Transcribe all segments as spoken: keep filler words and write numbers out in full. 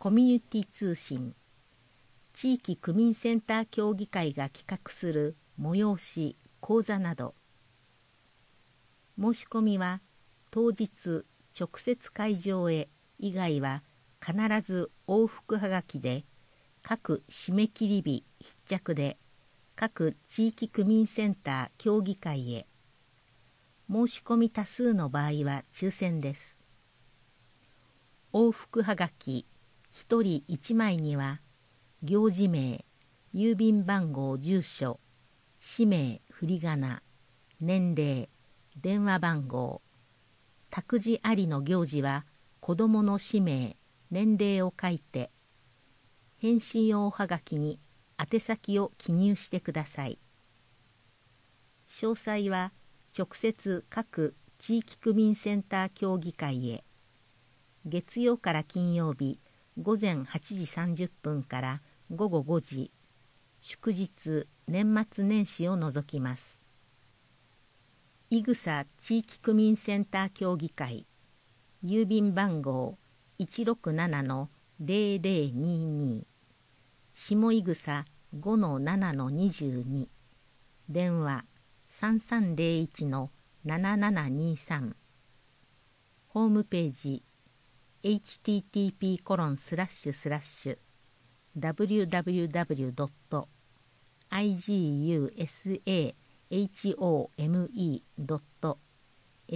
コミュニティ通信、地域区民センター協議会が企画する催し、講座など。申し込みは当日直接会場へ以外は必ず往復はがきで、各締め切り日必着で各地域区民センター協議会へ。申し込み多数の場合は抽選です。往復はがきひとりいちまいには行事名、郵便番号、住所、氏名、振り仮名、年齢、電話番号、託児ありの行事は子どもの氏名、年齢を書いて、返信用はがきに宛先を記入してください。詳細は直接各地域区民センター協議会へ。月曜から金曜日ごぜんはちじさんじゅっぷんからごごごじ、祝日年末年始を除きます。いぐさ地域区民センター協議会、郵便番号 いちろくななのぜろぜろにに、下いぐさ ごのななのにじゅうに、電話 さんさんぜろいちのななななにさん、ホームページ エイチティーティーピーコロンスラッシュスラッシュダブリューダブリューダブリュードットアイジーユーエスエーエイチオーエムイードットサ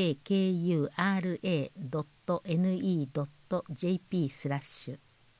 クラドットネットジェーピー スラッシュ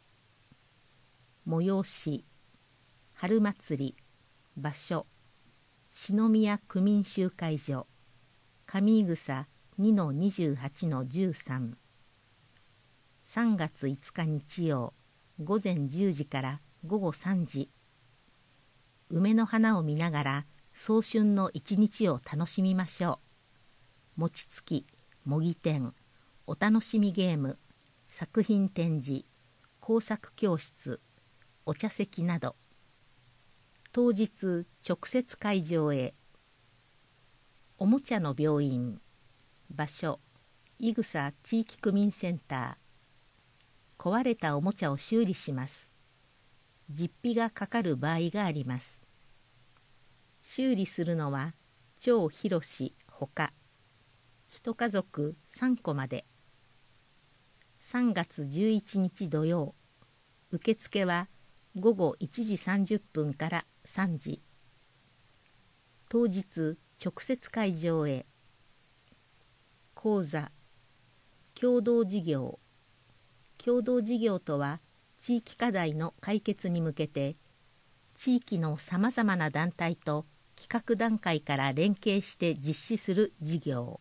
催し春祭り場所篠宮区民集会所上井草 にのにじゅうはちのじゅうさん さんがついつか日曜午前じゅうじから午後さんじ。梅の花を見ながら早春の一日を楽しみましょう。餅つき、模擬店、お楽しみゲーム、作品展示、工作教室、お茶席など。当日直接会場へ。おもちゃの病院、場所、いぐさ地域区民センター。壊れたおもちゃを修理します。実費がかかる場合があります。修理するのは張博士ほか一家族さんこまで。さんがつじゅういちにち土曜、受付はごごいちじさんじゅっぷんからさんじ。当日直接会場へ。講座共同事業。共同事業とは地域課題の解決に向けて地域のさまざまな団体と企画段階から連携して実施する事業。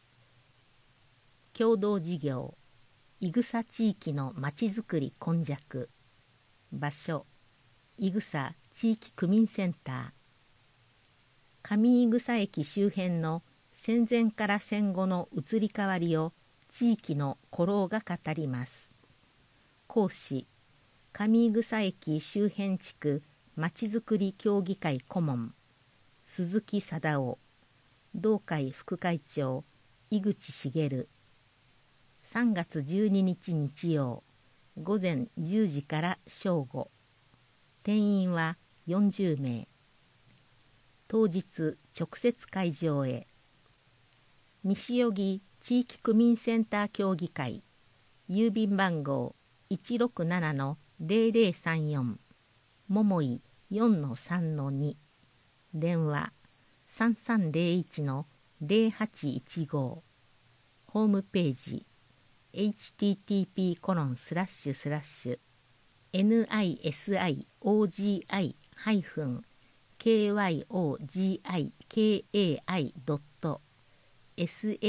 共同事業いぐさ地域のまちづくり今昔。場所いぐさ地域区民センター。上井草駅周辺の戦前から戦後の移り変わりを地域の古老が語ります。講師上井草駅周辺地区まちづくり協議会顧問鈴木貞夫。同会副会長井口茂。さんがつじゅうににち日曜午前じゅうじから正午。定員はよんじゅうめい。当日直接会場へ。西荻地域区民センター協議会、郵便番号 いちろくななのぜろぜろさんよん、桃井 よんのさんのに、電話さんさんぜろいちのぜろはちいちご、ホームページ エイチティーティーピーコロンスラッシュスラッシュエヌアイエスアイオージーアイハイフンケーワイオージーアイケーエーアイドットサク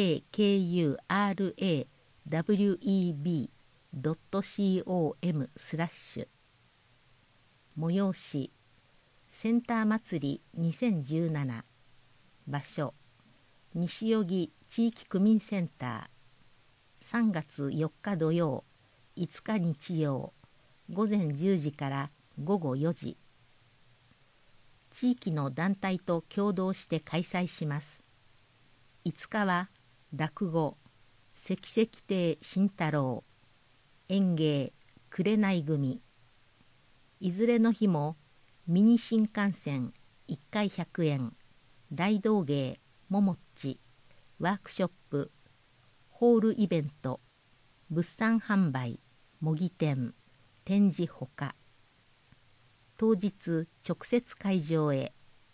ラドットコムスラッシュ催しセンター祭りにせんじゅうなな。場所西荻地域区民センター。さんがつよっか土曜、いつか日曜、午前じゅうじからごごよじ。地域の団体と共同して開催します。いつかは落語、関石亭慎太郎、演芸、 紅組。いずれの日もミニ新幹線いっかいひゃくえん、大道芸、ももっち、ワークショップ、ホールイベント、物産販売、模擬店、展示ほか。当日直接会場へ。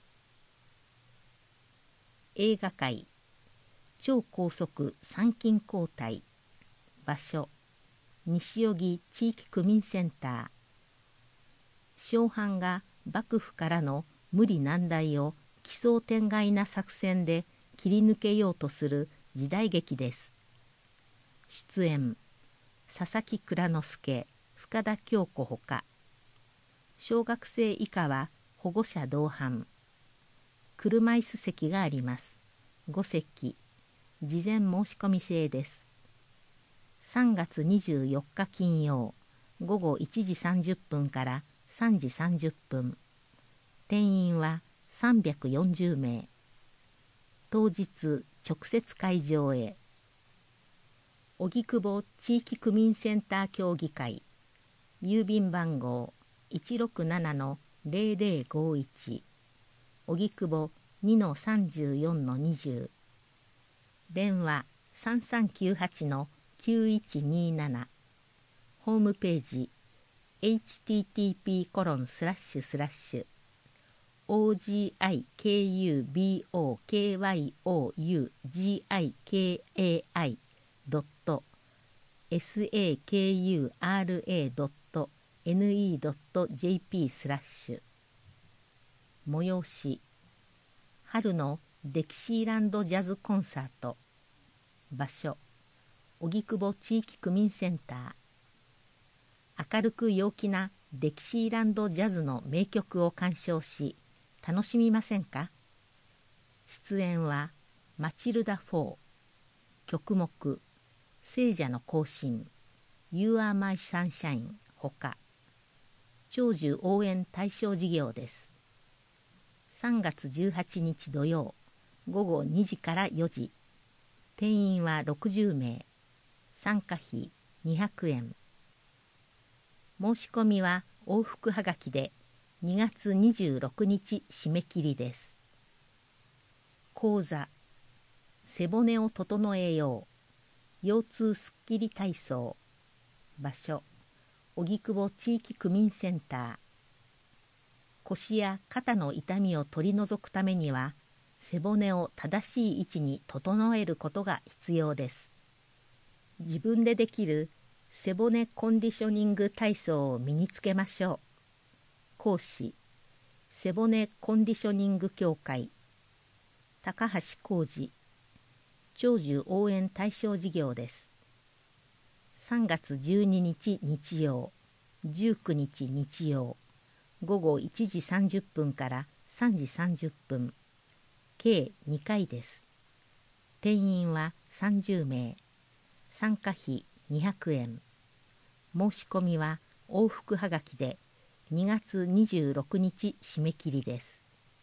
映画会、超高速参勤交代。場所、西荻地域区民センター。小藩が幕府からの無理難題を奇想天外な作戦で切り抜けようとする時代劇です。出演、佐々木蔵之介、深田恭子ほか。小学生以下は保護者同伴。車椅子席があります。ご席。事前申し込み制です。さんがつにじゅうよっか金曜、午後いちじさんじゅっぷんからさんじさんじゅっぷん。定員はさんびゃくよんじゅうめい。当日直接会場へ。荻窪地域区民センター協議会。郵便番号 いちろくななのぜろぜろごいち。荻窪 にのさんじゅうよんのにじゅう。電話 さんさんきゅうはちのきゅういちになな。ホームページ エイチティーティーピーコロンスラッシュスラッシュ オージーアイケーユービーオーケーワイオーユージーアイケーエーアイドットサクラドットネットジェーピー スラッシュ。催し、春のデキシーランドジャズコンサート。場所、荻窪地域区民センター。明るく陽気なデキシーランドジャズの名曲を鑑賞し楽しみませんか。出演はマチルダ・フォー。曲目、聖者の行進、You Are My Sunshine ほか。長寿応援対象事業です。さんがつじゅうはちにち土曜、午後にじからよじ。定員はろくじゅうめい。参加費にひゃくえん。申し込みは往復はがきでにがつにじゅうろくにち締め切りです。講座、背骨を整えよう。腰痛すっきり体操。場所、荻窪地域区民センター。腰や肩の痛みを取り除くためには、背骨を正しい位置に整えることが必要です。自分でできる背骨コンディショニング体操を身につけましょう。講師、背骨コンディショニング協会。高橋浩二。長寿応援対象事業です。さんがつじゅうににち日曜、じゅうくにち日曜、午後いちじさんじゅっぷんからさんじさんじゅっぷん。計にかいです。定員はさんじゅうめい。参加費にひゃくえん。申し込みは往復はがきでにがつにじゅうろくにち締め切りです。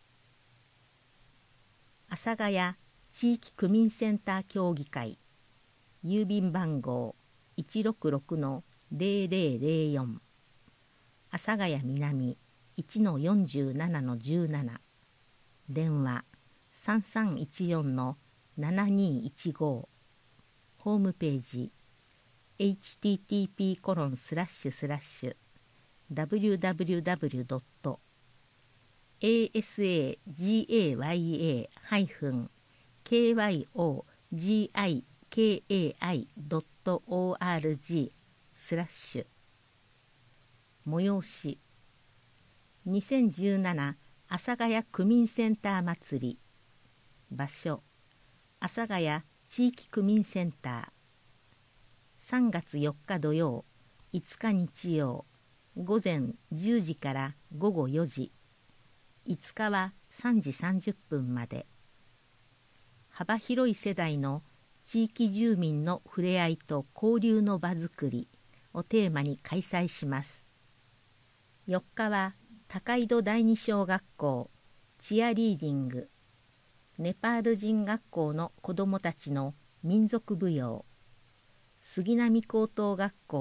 阿佐ヶ谷地域区民センター協議会。郵便番号 いちろくろくのぜろぜろぜろよん。阿佐ヶ谷南 いちのよんじゅうななのじゅうなな。電話 さんさんいちよんのななにいちご。ホームページ エイチティーティーピーコロンスラッシュスラッシュ ダブリューダブリューダブリュードットエーエスエージェーワイエーハイフンケーワイオージーアイケーエーアイドットオーアールジー スラッシュ。催し、にせんじゅうなな阿佐ヶ谷区民センター祭り。場所、阿佐ヶ谷地域区民センター。さんがつよっか土曜、いつか日曜、午前じゅうじからごごよじ。いつかはさんじさんじゅっぷんまで。幅広い世代の地域住民のふれあいと交流の場づくりをテーマに開催します。よっかは高井戸第二小学校チアリーディング、ネパール人学校の子どもたちの民族舞踊、杉並高等学校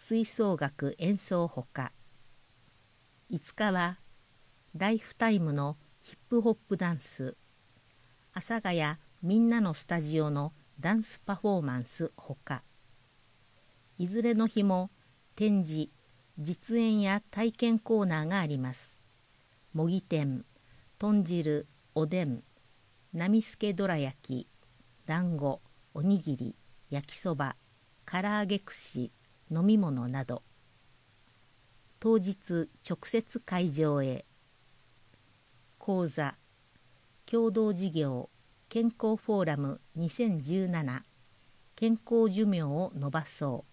吹奏楽演奏ほか。いつかはライフタイムのヒップホップダンス、阿佐ヶ谷みんなのスタジオのダンスパフォーマンスほか。いずれの日も展示、実演や体験コーナーがあります。模擬店、豚汁、おでん、波助どら焼き、団子、おにぎり、焼きそば、唐揚げ串、飲み物など。当日直接会場へ。講座、共同事業、健康フォーラムにせんじゅうなな、健康寿命を伸ばそう。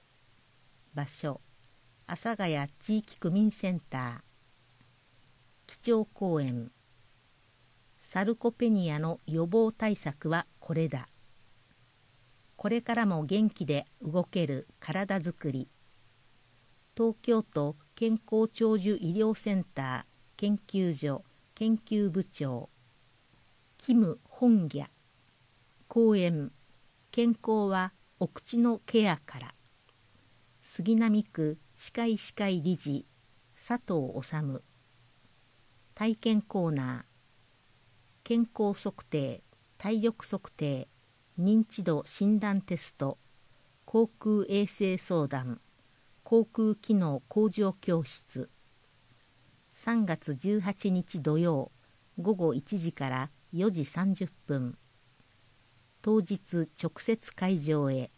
場所、阿佐ヶ谷地域区民センター。基調講演、サルコペニアの予防対策はこれだ。これからも元気で動ける体づくり。東京都健康長寿医療センター研究所研究部長、キム・ホンギャ。講演、健康はお口のケアから。杉並区歯科医師会理事、佐藤治。体験コーナー、健康測定、体力測定、認知度診断テスト、航空衛生相談、航空機能向上教室。さんがつじゅうはちにち土曜、ごごいちじからよじさんじゅっぷん。当日直接会場へ。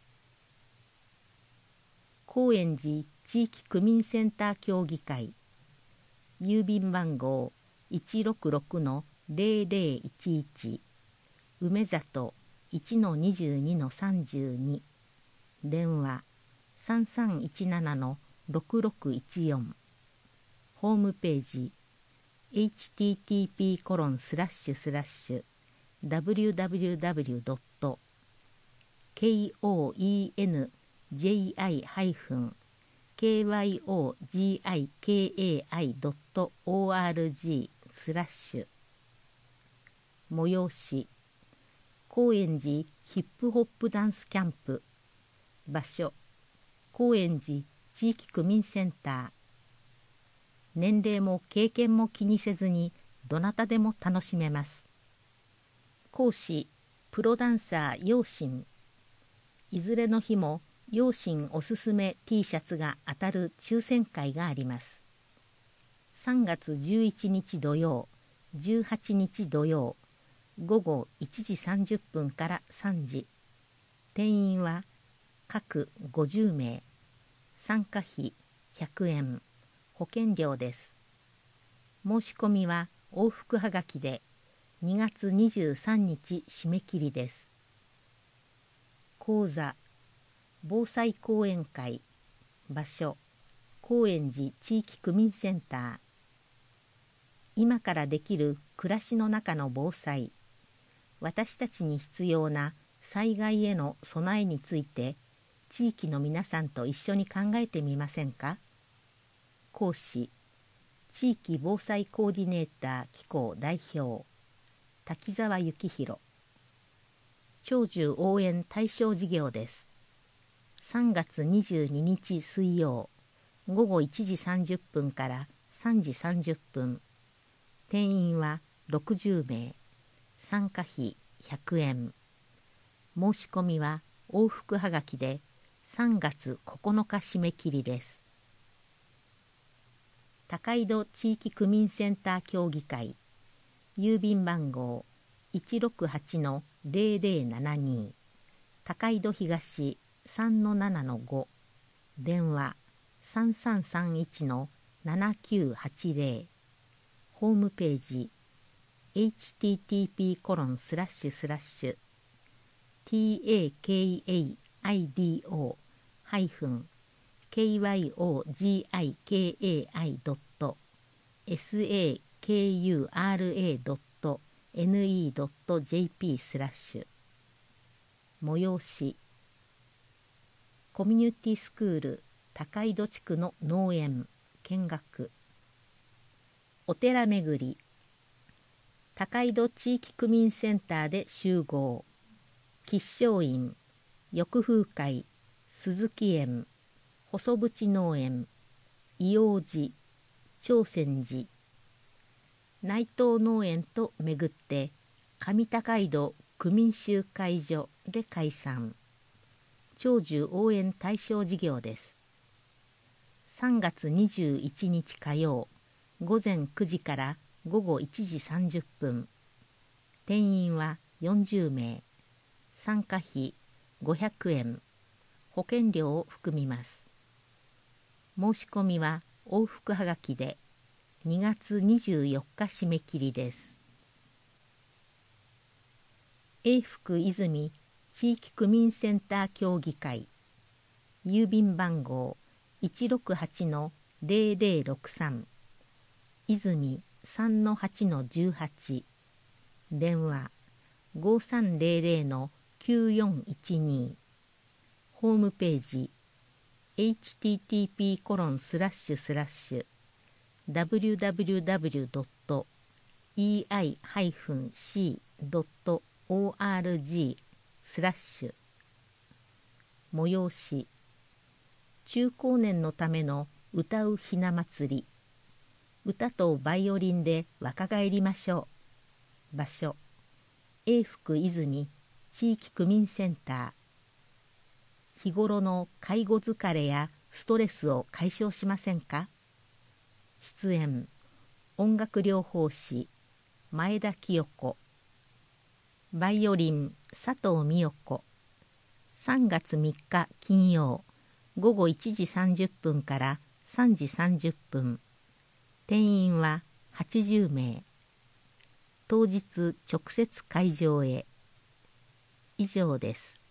高円寺地域区民センター協議会。郵便番号 いちろくろくのゼロゼロいちいち、梅里 いちのにじゅうにのさんじゅうに、電話 さんさんいちななのろくろくいちよん。ホームページ エイチティーティーピーコロンスラッシュスラッシュダブリューダブリューダブリュードットケーオーイーエヌジェイアイケーワイオージーアイケーエーアイドットオーアールジースラッシュ。催し、高円寺ヒップホップダンスキャンプ。場所、高円寺地域区民センター。年齢も経験も気にせずにどなたでも楽しめます。講師、プロダンサー陽心。いずれの日も陽心おすすめ T シャツが当たる抽選会があります。さんがつじゅういちにち土曜、じゅうはちにち土曜、ごごいちじさんじゅっぷんからさんじ。定員は各ごじゅうめい。参加費ひゃくえん。保険料です。申し込みは往復はがきでにがつにじゅうさんにち締め切りです。講座、防災講演会。場所、高円寺地域区民センター。今からできる暮らしの中の防災。私たちに必要な災害への備えについて、地域の皆さんと一緒に考えてみませんか。講師、地域防災コーディネーター機構代表、滝沢幸宏。長寿応援対象事業です。さんがつにじゅうににち水曜、ごごいちじさんじゅっぷんからさんじさんじゅっぷん。定員はろくじゅうめい。参加費ひゃくえん。申し込みは往復はがきでさんがつここのか締め切りです。高井戸地域区民センター協議会。郵便番号 いちろくはちのゼロゼロななに、高井戸東 さんのななのご、電話 さんさんさんいちのななきゅうはちゼロ。ホームページ エイチティーティーピーコロンスラッシュスラッシュ ティーエーケーエーアイディーオー ハイフン ケーワイオージーアイケーエーアイドット エスエーケーユーアールエードットエヌイードットジェーピー スラッシュ。催し、コミュニティスクール高井戸地区の農園見学。お寺巡り、高井戸地域区民センターで集合。吉祥院、翼風会、鈴木園、 細淵農園、伊王寺、長泉寺、内藤農園とめぐって上高井戸区民集会所で解散。長寿応援対象事業です。さんがつにじゅういちにち火曜、午前くじから午後いちじさんじゅっぷん。定員はよんじゅうめい。参加費ごひゃくえん。保険料を含みます。申し込みは往復はがきでにがつにじゅうよっか締め切りです。永福泉地域区民センター協議会、郵便番号 いちろくはちのゼロゼロろくさん、泉 さんのはちのじゅうはち、電話 ごさんゼロゼロのきゅうよんいちに、ホームページ エイチティーティーピーコロンスラッシュスラッシュダブリュダブリュダブリュドットイーアイシードットオーアールジースラッシュ催し中高年のための歌うひな祭り、歌とバイオリンで若返りましょう。場所永福泉地域区民センター。日頃の介護疲れやストレスを解消しませんか？出演音楽療法士前田清子、バイオリン佐藤美代子。さんがつみっか金曜、午後いちじさんじゅっぷんからさんじさんじゅっぷん。定員ははちじゅうめい。当日直接会場へ。以上です。